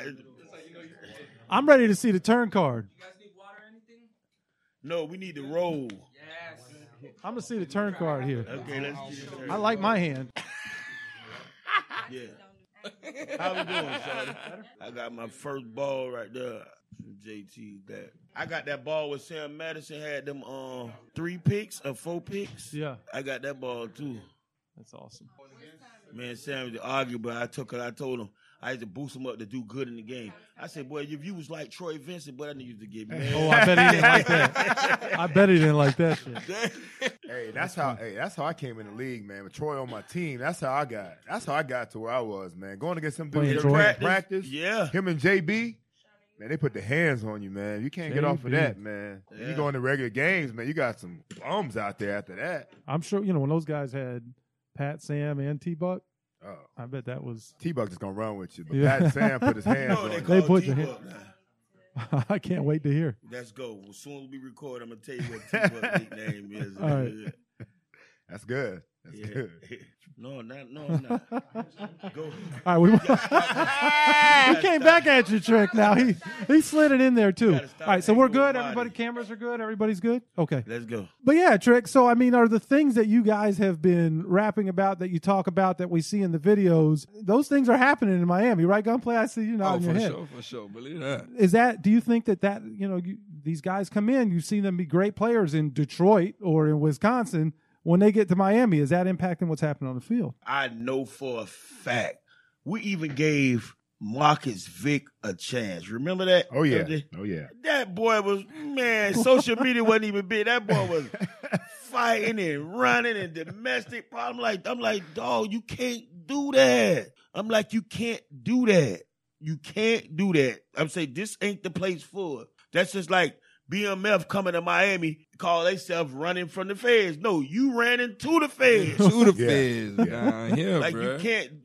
I'm ready to see the turn card. You guys need water or anything? No, we need to roll. Yes. I'm gonna see the turn card here. Okay, let's see the turn. I like my hand. Yeah. How we doing, Shawty? I got my first ball right there from JT. That I got that ball with Sam Madison had them 3 picks or 4 picks. Yeah, I got that ball too. that's awesome. Man, Sam was arguing, but I told him I had to boost him up to do good in the game. I said, boy, if you was like Troy Vincent, boy, I need you to get mad. Oh, I bet he didn't like that. I bet he didn't like that shit. Hey, that's how I came in the league, man. With Troy on my team, that's how I got to where I was, man. Going against some dudes Playing every Troy? practice. Yeah. Him and JB, man, they put the hands on you, man. You can't get off of JB. that, man. Yeah. You go into regular games, man, you got some bums out there after that. I'm sure when those guys had Pat, Sam, and T-Buck. Oh. I bet that was. T-Buck just gonna run with you. But Yeah. Pat and Sam put his hands No, on they you. They call put your T-Buck now. I can't wait to hear. Let's go. As soon as we record, I'm gonna tell you what T-Buck's nickname is. All right. That's good. That's Yeah. good. No, not. Go. All right, he came back at you, Trick. Now he slid it in there too. gotta stop All right, so we're angling good. body. Everybody, cameras are good. Everybody's good. Okay. Let's go. But yeah, Trick. So I mean, are the things that you guys have been rapping about, that you talk about, that we see in the videos, those things are happening in Miami, right? Gunplay, I see you nodding your head. For sure. Believe that. Is that? Do you think that these guys come in? You've seen them be great players in Detroit or in Wisconsin. When they get to Miami, is that impacting what's happening on the field? I know for a fact. We even gave Marcus Vick a chance. Remember that? Oh yeah. Oh yeah. That boy was, man, social media wasn't even big. That boy was fighting and running and domestic problem. I'm like, dog, you can't do that. I'm like, you can't do that. You can't do that. I'm saying this ain't the place for it. That's just like BMF coming to Miami, call themselves running from the feds. No, you ran into the feds. To the feds down here, Like bro. you can't,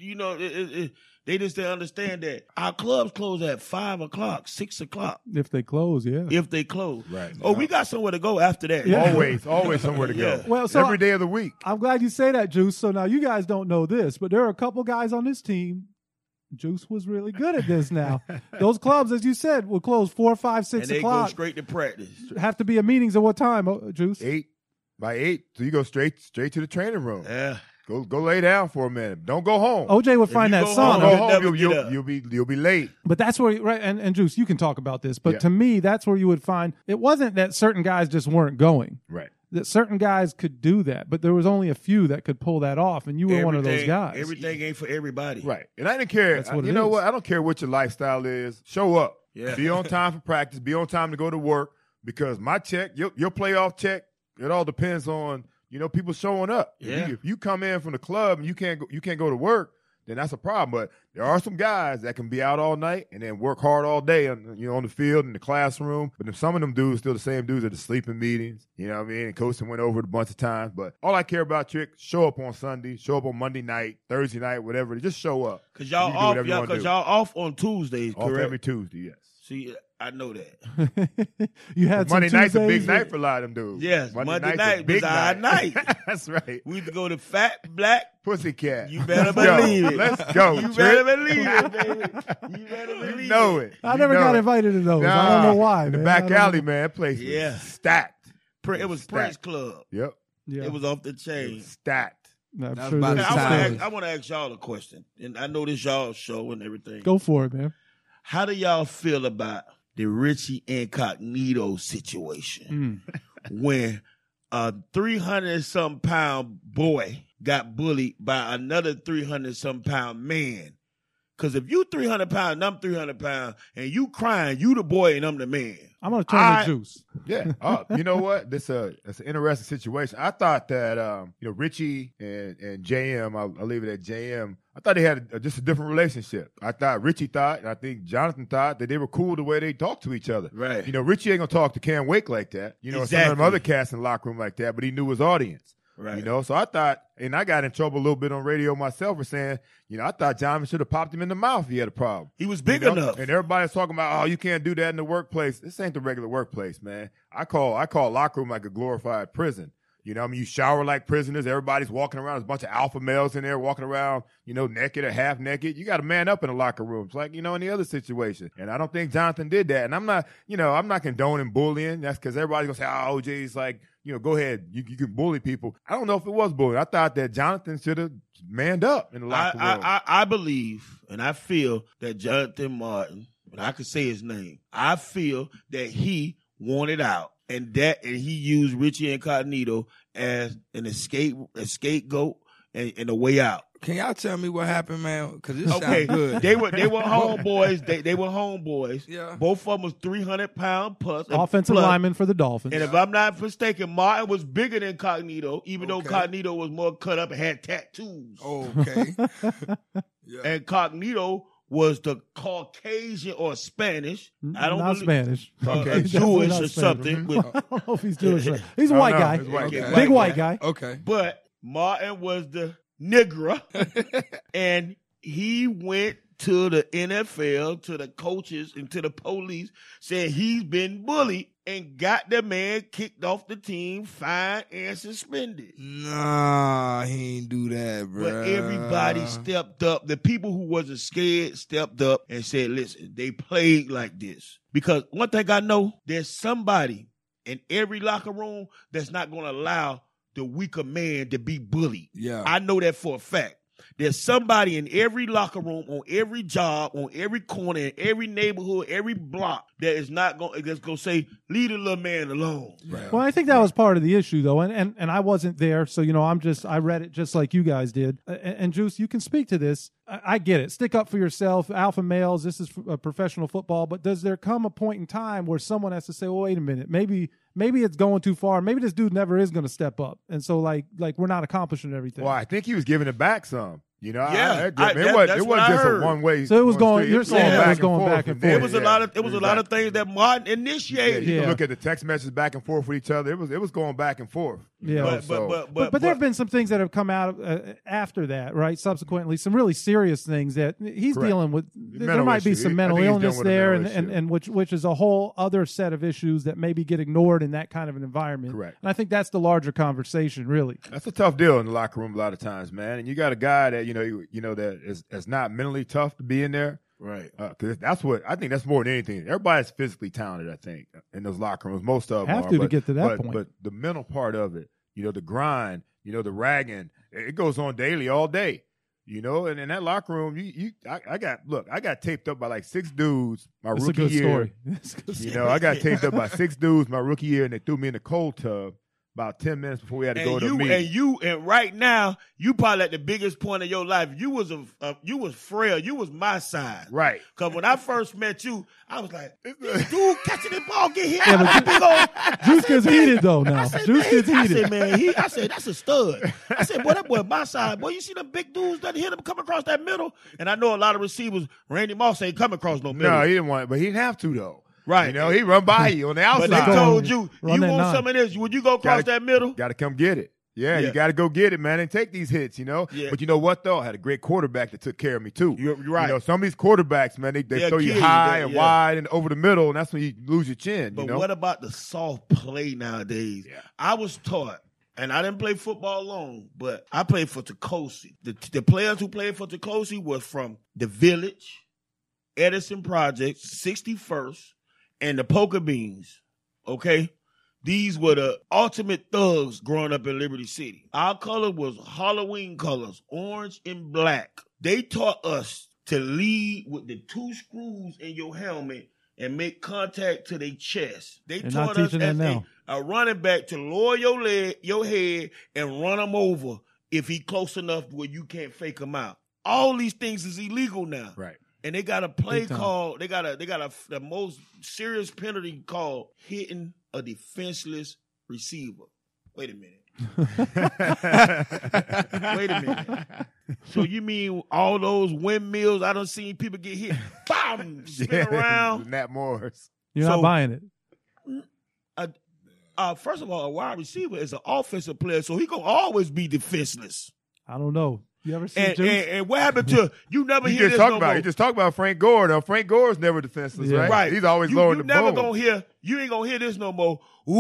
they just didn't understand that our clubs close at 5 o'clock, 6 o'clock. If they close, yeah. If they close. Right. Oh, we got somewhere to go after that. Yeah. Always somewhere to go. Yeah. Well, so every day of the week. I'm glad you say that, Juice. So now you guys don't know this, but there are a couple guys on this team. Juice was really good at this now. Those clubs, as you said, will close 4, 5, 6 And they o'clock. go straight to practice. Have to be at meetings at what time, Juice? 8 by 8. So you go straight to the training room. Yeah. Go lay down for a minute. Don't go home. OJ would find you that go song. home, Go home. never You'll, get up. you'll be late. But that's where, right? And Juice, you can talk about this. But Yeah. to me, that's where you would find it wasn't that certain guys just weren't going. Right. That certain guys could do that, but there was only a few that could pull that off, and you were one of those guys. Everything ain't for everybody. Right. And I didn't care. That's what you it know is. what? I don't care what your lifestyle is. Show up. Yeah. Be on time for practice. Be on time to go to work. Because my check, your playoff check, it all depends on people showing up. Yeah. If you come in from the club and you can't go to work, then that's a problem. But there are some guys that can be out all night and then work hard all day on the field, in the classroom. But then some of them dudes still the same dudes at the sleeping meetings. You know what I mean? And coaching went over it a bunch of times. But all I care about, Trick, show up on Sunday, show up on Monday night, Thursday night, whatever. Just show up. Because y'all You do off, whatever you wanna do. y'all off on Tuesdays, Off correct? every Tuesday, yes. See, I know that. You had some Monday night's a big Tuesdays night for a lot of them dudes. Yes, Monday night's a night big was our night. That's right. We used to go to Fat Black. Pussycat. You better Let's go. believe it. Let's go. You Trick. better believe it, baby. You better believe You know it. I You never know got it. invited to those. I Nah, don't know why. The man. back I don't alley, know. man. That place was Yeah. stacked. It was Prince Club. Yep. Yeah. It was off the chain. Stacked. I'm That's sure about there's the Now, time. I want to ask y'all a question, and I know this y'all show and everything. Go for it, man. How do y'all feel about the Richie Incognito situation when a 300-something pound boy got bullied by another 300-something pound man? Because if you 300 pounds and I'm 300 pounds and you crying, you the boy and I'm the man. I'm going to turn to Juice. Yeah. You know what? It's an interesting situation. I thought that, Richie and JM, I'll leave it at JM. I thought they had just a different relationship. I thought Richie thought, and I think Jonathan thought that they were cool the way they talked to each other. Right. Richie ain't going to talk to Cam Wake like that. Some of them other cats in the locker room like that, but he knew his audience. Right. So I thought, and I got in trouble a little bit on radio myself for saying, I thought Jonathan should have popped him in the mouth if he had a problem. He was big enough. And everybody's talking about, oh, you can't do that in the workplace. This ain't the regular workplace, man. I call locker room like a glorified prison. You shower like prisoners. Everybody's walking around. There's a bunch of alpha males in there walking around, naked or half naked. You got to man up in the locker rooms, like, in the other situation. And I don't think Jonathan did that. And I'm not condoning bullying. That's because everybody's going to say, oh, OJ's like, go ahead. You can bully people. I don't know if it was bullying. I thought that Jonathan should have manned up in the locker room. I believe and I feel that Jonathan Martin, and I could say his name, I feel that he wanted out. And he used Richie Incognito as an scapegoat and a way out. Can y'all tell me what happened, man? Because it sounds good. They were homeboys. They were homeboys. Yeah. Both of them was 300-pound plus. Offensive lineman for the Dolphins. And if I'm not mistaken, Martin was bigger than Cognito, even though Cognito was more cut up and had tattoos. Okay. Yeah. And Cognito was the Caucasian or Spanish. I don't Not Spanish. Jewish or something. I don't know if he's Jewish. He's a white guy. Big white guy. Okay. But Martin was the nigger, and he went to the NFL, to the coaches, and to the police, saying he's been bullied and got the man kicked off the team, fined, and suspended. Nah, he ain't do that, bro. But everybody stepped up. The people who wasn't scared stepped up and said, listen, they played like this. Because one thing I know, there's somebody in every locker room that's not going to allow the weaker man to be bullied. Yeah. I know that for a fact. There's somebody in every locker room, on every job, on every corner, in every neighborhood, every block that is not going to say, leave the little man alone. Right. Well, I think that was part of the issue, though, and I wasn't there, so I read it just like you guys did. And Juice, you can speak to this. I get it. Stick up for yourself, alpha males. This is professional football, but does there come a point in time where someone has to say, "Well, wait a minute, maybe it's going too far. Maybe this dude never is going to step up," and so like we're not accomplishing everything. Well, I think he was giving it back some. It wasn't just a one way. So it was going. You're saying it was going back and forth. It was a lot of things that Martin initiated. You can look at the text messages back and forth with each other. It was going back and forth. Yeah, but there have been some things that have come out after that, right? Subsequently, some really serious things that he's dealing with. There might be some mental illness there, and which is a whole other set of issues that maybe get ignored in that kind of an environment. Correct. And I think that's the larger conversation, really. That's a tough deal in the locker room a lot of times, man. And you got a guy that that is not mentally tough to be in there. Right. Because I think that's more than anything. Everybody's physically talented, I think, in those locker rooms. Most of them have to get to that point. But the mental part of it, the grind, the ragging, it goes on daily, all day. And in that locker room, I got taped up by like 6 dudes my rookie year. I got taped up by 6 dudes my rookie year, and they threw me in the cold tub about 10 minutes before we had to go to a meeting. And right now, you probably at the biggest point of your life. You was frail. You was my size. Right. Because when I first met you, I was like, this dude catching the ball, get hit out of the big old. Juice gets heated, though, now. Juice gets heated. I said, that's a stud. I said, boy, that boy my size. Boy, you see them big dudes that hit him come across that middle? And I know a lot of receivers, Randy Moss ain't come across no middle. No, he didn't want it, but he didn't have to, though. Right. He run by you on the outside. But they told you want some of this. Would you go across that middle? Got to come get it. Yeah, you got to go get it, man, and take these hits, Yeah. But you know what, though? I had a great quarterback that took care of me, too. You're right. Some of these quarterbacks, man, they throw you high and wide and over the middle, and that's when you lose your chin, But what about the soft play nowadays? Yeah. I was taught, and I didn't play football long, but I played for Tecosi. The players who played for Tecosi were from the Village, Edison Project, 61st, and the Poker Beans, okay? These were the ultimate thugs growing up in Liberty City. Our color was Halloween colors, orange and black. They taught us to lead with the 2 screws in your helmet and make contact to their chest. They taught us as a running back to lower your head, and run him over if he close enough where you can't fake him out. All these things is illegal now. Right. And they got a play Big time. called. They got the most serious penalty called hitting a defenseless receiver. Wait a minute. Wait a minute. So you mean all those windmills I done seen people get hit, bam, spin around? Nat Morris. You're not buying it. First of all, a wide receiver is an offensive player, so he gonna always be defenseless. I don't know. You ever seen And what happened to you? Never You hear just this talk no about more. You just talk about Frank Gore. Though Frank Gore's never defenseless, Yeah. right? He's always lowering the never ball. gonna hear. You ain't gonna hear this no more.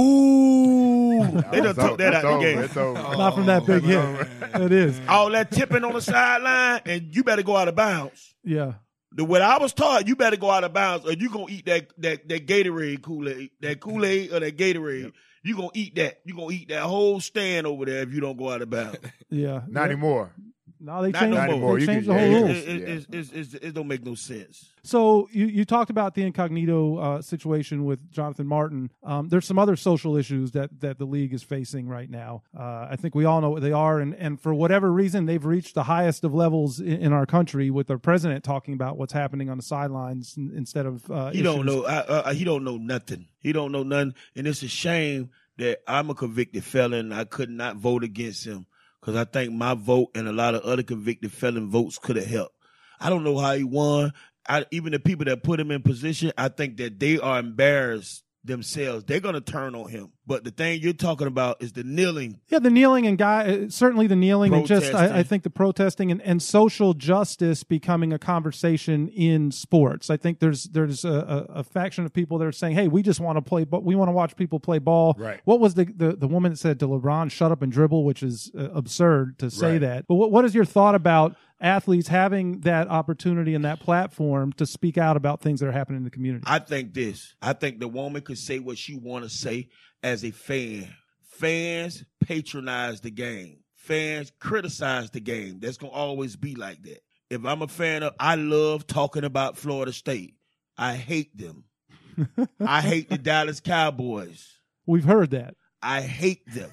Ooh, they done took that out of the game. It's over. Not from that big hit. It is. All that tipping on the sideline, and you better go out of bounds. Yeah. What I was taught, you better go out of bounds, or you gonna eat that Gatorade Kool-Aid, or that Gatorade. You gonna eat that. You gonna eat that whole stand over there if you don't go out of bounds. Yeah. Not anymore. No, they Not changed, no more. they You changed can- the whole yeah, rules. It don't make no sense. So you talked about the incognito situation with Jonathan Martin. There's some other social issues that the league is facing right now. I think we all know what they are, and for whatever reason, they've reached the highest of levels in our country, with our president talking about what's happening on the sidelines instead of He don't know. He don't know nothing. He don't know nothing, and it's a shame that I'm a convicted felon. I could not vote against him because I think my vote and a lot of other convicted felon votes could have helped. I don't know how he won. Even the people that put him in position, I think that they are embarrassed themselves. They're going to turn on him. But the thing you're talking about is the kneeling. Yeah, the kneeling and certainly the kneeling and just I think the protesting and social justice becoming a conversation in sports. I think there's a faction of people that are saying, hey, we just want to play, but we want to watch people play ball. Right. What was the woman that said to LeBron, shut up and dribble, which is absurd to say that. But what is your thought about athletes having that opportunity and that platform to speak out about things that are happening in the community? I think the woman could say what she want to say as a fan. Fans patronize the game. Fans criticize the game. That's going to always be like that. If I'm a fan I love talking about Florida State. I hate them. I hate the Dallas Cowboys. We've heard that. I hate them.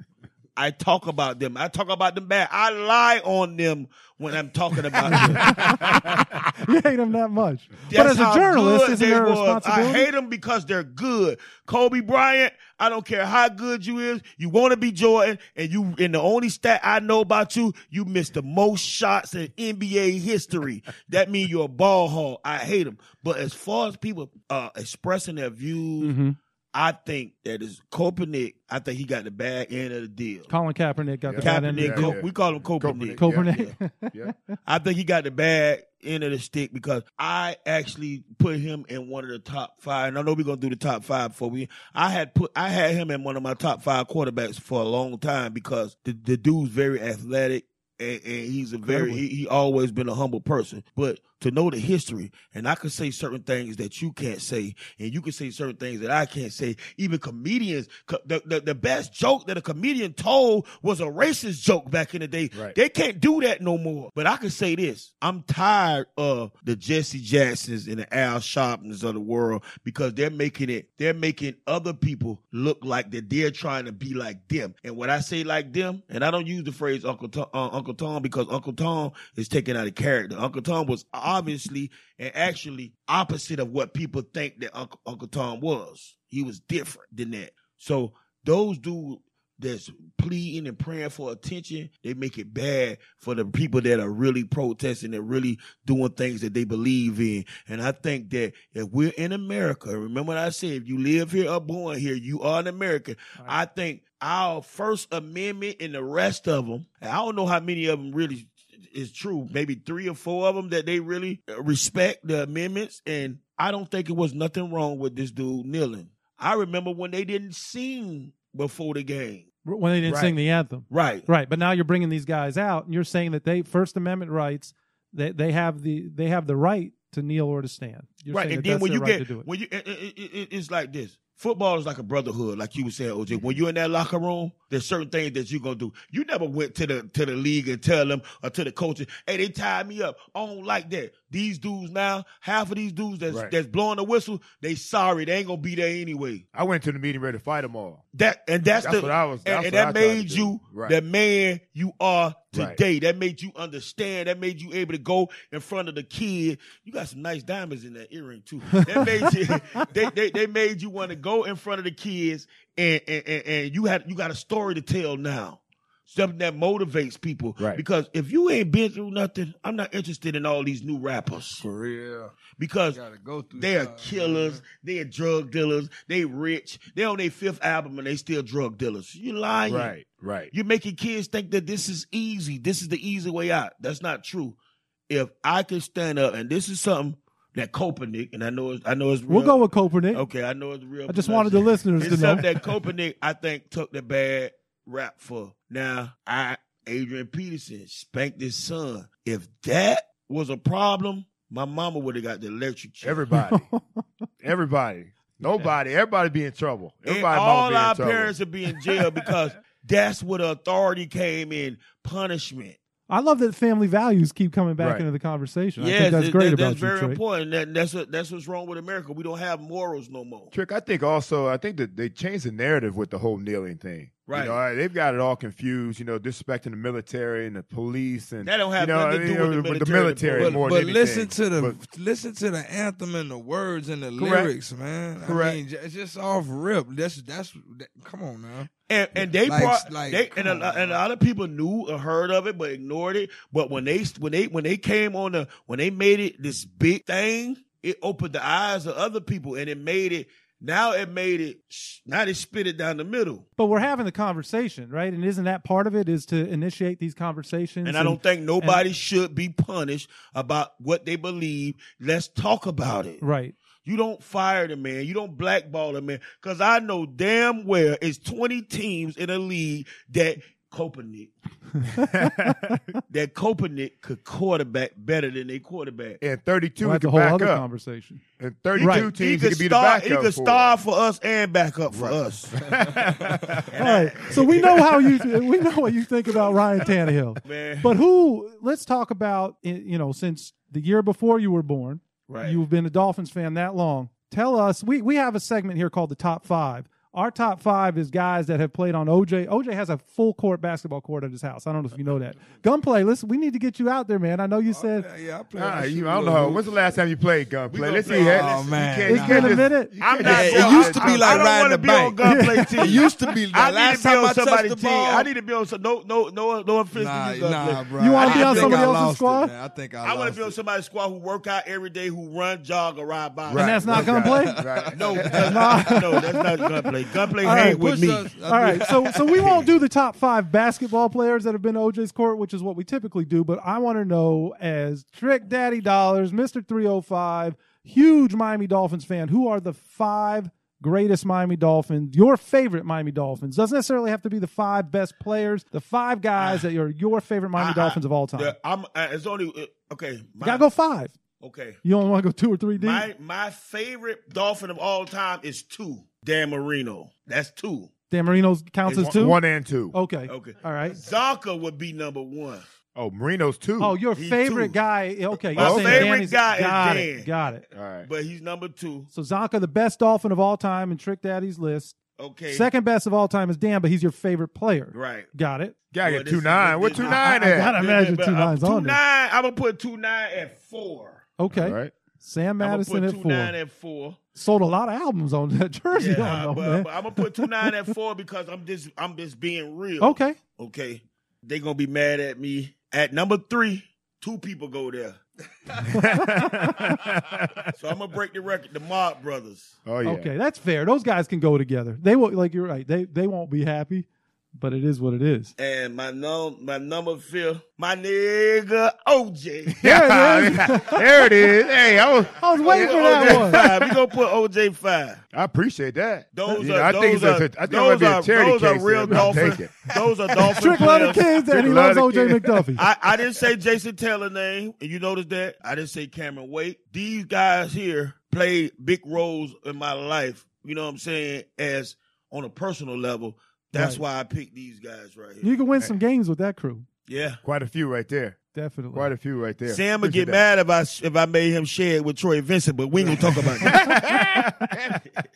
I talk about them. I talk about them bad. I lie on them when I'm talking about them. You hate them that much. That's but as a how journalist, good isn't they there a was. responsibility? I hate them because they're good. Kobe Bryant, I don't care how good you is. You want to be Jordan, and the only stat I know about you missed the most shots in NBA history. That means you're a ball hog. I hate them. But as far as people expressing their views, I think that is Kaepernick. I think he got the bad end of the deal. Colin Kaepernick got the bad end of the deal. We call him Kaepernick. Kaepernick. Yeah. I think he got the bad end of the stick because I actually put him in one of the top 5. And I know we're gonna do the top 5 before I had him in one of my top 5 quarterbacks for a long time because the dude's very athletic and he's he always been a humble person. But to know the history, and I can say certain things that you can't say, and you can say certain things that I can't say. Even comedians, the best joke that a comedian told was a racist joke back in the day. Right. They can't do that no more. But I can say this: I'm tired of the Jesse Jacksons and the Al Sharptons of the world because they're making other people look like that they're trying to be like them. And when I say like them, and I don't use the phrase Uncle Tom because Uncle Tom is taken out of character. Uncle Tom was obviously and actually opposite of what people think that Uncle Tom was. He was different than that. So those dudes that's pleading and praying for attention, they make it bad for the people that are really protesting and really doing things that they believe in. And I think that if we're in America, remember what I said, if you live here or born here, you are an American. Right. I think our First Amendment and the rest of them, and I don't know how many of them really is true, maybe 3 or 4 of them that they really respect the amendments. And I don't think it was nothing wrong with this dude kneeling. I remember when they didn't sing before the game. When they didn't sing the anthem. Right. Right. But now you're bringing these guys out and you're saying that they First Amendment rights, they have the right to kneel or to stand. You're right. saying And that then when you right get, it's like this. Football is like a brotherhood, like you were saying, OJ. When you're in that locker room, There's certain things that you're gonna do. You never went to the league and tell them or to the coaches, hey, they tied me up. I don't like that. These dudes now, half of these dudes that's blowing the whistle, they sorry. They ain't gonna be there anyway. I went to the meeting ready to fight them all. That's what I was. And that made you the man you are today. Right. That made you understand. That made you able to go in front of the kid. You got some nice diamonds in that earring too. That made you. They made you want to go in front of the kids, and you got a story to tell now. Something that motivates people. Right. Because if you ain't been through nothing, I'm not interested in all these new rappers. For real. Because they are killers, man. They are drug dealers, they rich. They on their 5th album and they still drug dealers. You lying. Right. You're making kids think that this is easy. This is the easy way out. That's not true. If I could stand up, and this is something that Copernic, and I know it's real. We'll go with Copernic. Okay, I know it's real. I just wanted the listeners to know. Something that Copernic, I think, took the bad rap for. Now, Adrian Peterson spanked his son. If that was a problem, my mama would have got the electric chair. Everybody. Nobody. Everybody be in trouble. Everybody. All our parents would be in jail because that's where the authority came in, punishment. I love that family values keep coming back into the conversation. I think that's great about you, That's very Trick. important. That's what's wrong with America. We don't have morals no more. Trick, I think that they changed the narrative with the whole kneeling thing. Right. You know, they've got it all confused, disrespecting the military and the police, and that don't have nothing to do with the military more than listen to the anthem and the words and the lyrics, man. Correct. I mean, it's just off rip. That's come on now. And they and a lot of people knew or heard of it but ignored it. But when they came on when they made it this big thing, it opened the eyes of other people and it made it. Now they spit it down the middle. But we're having the conversation, right? And isn't that part of it, is to initiate these conversations? And I don't think nobody should be punished about what they believe. Let's talk about it. Right. You don't fire the man. You don't blackball the man. Because I know damn well it's 20 teams in a league that Copernic could quarterback better than they quarterback. And 32 he could back up. Conversation. And 32 teams he could be the backup. He could star for us and back up for us. All right. So we know what you think about Ryan Tannehill. Man. But let's talk about, since the year before you were born, right. You've been a Dolphins fan that long. Tell us, we have a segment here called the Top 5. Our top 5 is guys that have played on OJ. OJ has a full court basketball court at his house. I don't know if you know that. Gunplay, listen, we need to get you out there, man. I know you said. Yeah, I play. I don't know. When's the last time you played Gunplay? Let's see. Oh, man. It's been a minute. It used to be like riding the bike. Gunplay team. It used to be. I need to be on somebody's the team. ball. I need to be on some. No offense to you, Gunplay. Bro. You want to be on somebody else's squad? I think I want to be on somebody's squad who work out every day, who run, jog, or ride by. And that's not Gunplay? Right. No, that's not Gunplay. Gunplay hang with me. All right, so we won't do the top 5 basketball players that have been to OJ's court, which is what we typically do, but I want to know, as Trick Daddy Dollars, Mr. 305, huge Miami Dolphins fan, who are the 5 greatest Miami Dolphins, your favorite Miami Dolphins? Doesn't necessarily have to be the 5 best players, the 5 guys that are your favorite Miami Dolphins of all time. It's only, okay. You got to go 5. Okay. You only want to go 2 or 3 deep? My favorite Dolphin of all time is 2. Dan Marino. That's 2. Dan Marino counts as 2? 1 and 2. Okay. All right. Zonka would be number 1. Oh, Marino's 2. Oh, your favorite guy. Okay. My favorite guy is Dan. Got it. All right. But he's number 2. So Zonka, the best Dolphin of all time in Trick Daddy's list. Okay. Second best of all time is Dan, but he's your favorite player. Right. Got it. Gotta get 2-9. What 2-9 at? I gotta imagine 2-9's on there. 2-9, I'm going to put 2-9 at 4. Okay. All right. Sam Madison at 4. I'm going to put 2-9 at 4. Sold a lot of albums on that jersey. Yeah, but I'm gonna put 2-9 at 4 because I'm just being real. Okay. They gonna be mad at me. At number 3, 2 people go there. So I'm gonna break the record. The Mob Brothers. Oh yeah. Okay, that's fair. Those guys can go together. They will, like you're right. They won't be happy, but it is what it is. And my number 5, my nigga OJ. There it is. Hey, I was waiting for that one. 5. We gonna put OJ 5. I appreciate that. Those I think are real Dolphins. Those are Dolphins. Trick love the kids and he loves OJ McDuffie. I didn't say Jason Taylor's name, and you noticed that. I didn't say Cameron Wake. These guys here played big roles in my life. You know what I'm saying? As on a personal level. That's why I picked these guys right here. You can win some games with that crew. Yeah. Quite a few right there. Definitely. Quite a few right there. Sam would get mad if I made him share it with Troy Vincent, but we ain't gonna talk about that.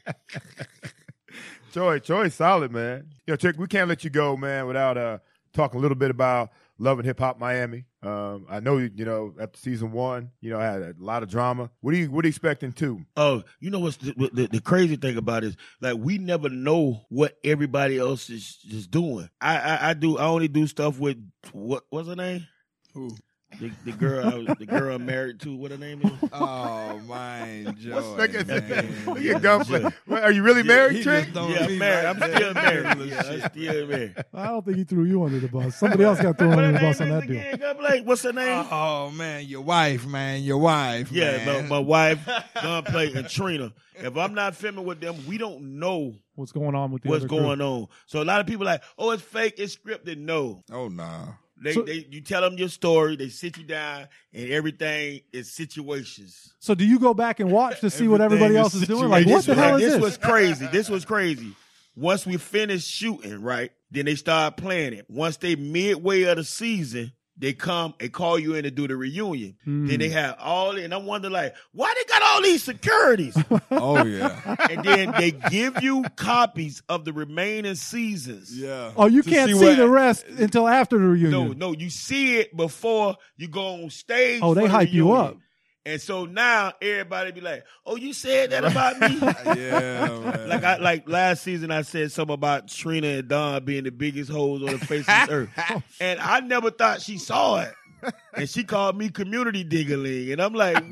Troy's solid, man. Chick, we can't let you go, man, without talking a little bit about Love and Hip Hop Miami. I know, after season 1, I had a lot of drama. What are you expecting too? Oh, you know what's the crazy thing about it is, like, we never know what everybody else is just doing. I only do stuff with what's her name? Who? The girl I'm married to. What her name is? Oh, my Joy. Look at Gunplay. Are you really married, Trick? Yeah, I'm married. I'm still married. I'm still married. I don't think he threw you under the bus. Somebody else got thrown under the bus on that deal. Gunplay, what's her name? Oh, man, your wife, man. Your wife. Yeah, man. my wife, Gunplay, and Trina. If I'm not filming with them, we don't know what's going on with what's going on. So a lot of people are like, oh, it's fake, it's scripted. No. Oh, nah. You tell them your story, they sit you down, and everything is situations. So do you go back and watch to see what everybody else is doing? Like, what the hell is this? This was crazy. Once we finished shooting, right, then they start playing it. Once they midway of the season, they come and call you in to do the reunion. Then they have and I'm wondering, like, why they got all these securities? Oh, yeah. And then they give you copies of the remaining seasons. Yeah. Oh, you can't see the rest until after the reunion. No, you see it before you go on stage. Oh, they hype you up. And so now everybody be like, "Oh, you said that about me?" Yeah, man. Like last season, I said something about Trina and Dawn being the biggest hoes on the face of the earth, and I never thought she saw it. And she called me community diggling, and I'm like,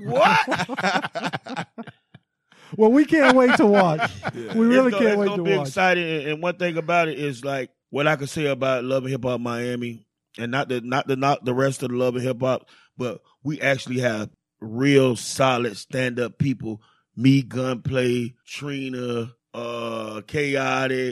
"What?" Well, we can't wait to watch. Yeah. We really can't wait to watch. It's gonna be exciting. And one thing about it is, like, what I can say about Love and Hip Hop Miami, and not the rest of the Love and Hip Hop, but we actually have real solid stand-up people. Me, Gunplay, Trina, Chaotic,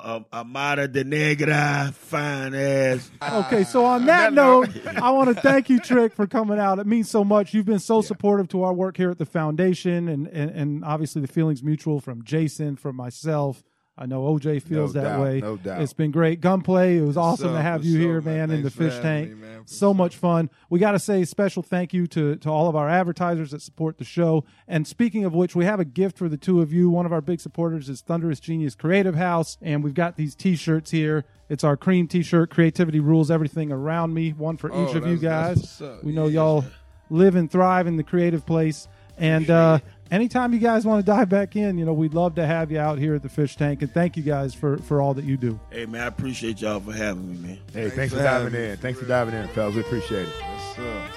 Amada De Negra, fine ass. Okay, so on that note, I want to thank you, Trick, for coming out. It means so much. You've been so supportive to our work here at the foundation, and obviously the feeling's mutual from Jason, from myself. I know OJ feels that way. No doubt. It's been great. Gunplay, it was awesome to have you here, man, in the fish tank. So much fun. We got to say a special thank you to all of our advertisers that support the show. And speaking of which, we have a gift for the two of you. One of our big supporters is Thunderous Genius Creative House, and we've got these T-shirts here. It's our cream T-shirt, Creativity Rules Everything Around Me, one for each of you guys. We know y'all live and thrive in the creative place. And anytime you guys want to dive back in, we'd love to have you out here at the fish tank. And thank you guys for all that you do. Hey, man, I appreciate y'all for having me, man. Hey, thanks for diving in. Thanks for diving in, fellas. We appreciate it. What's up?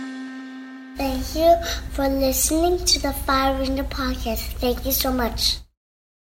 Thank you for listening to the Fire Ringer Podcast. Thank you so much.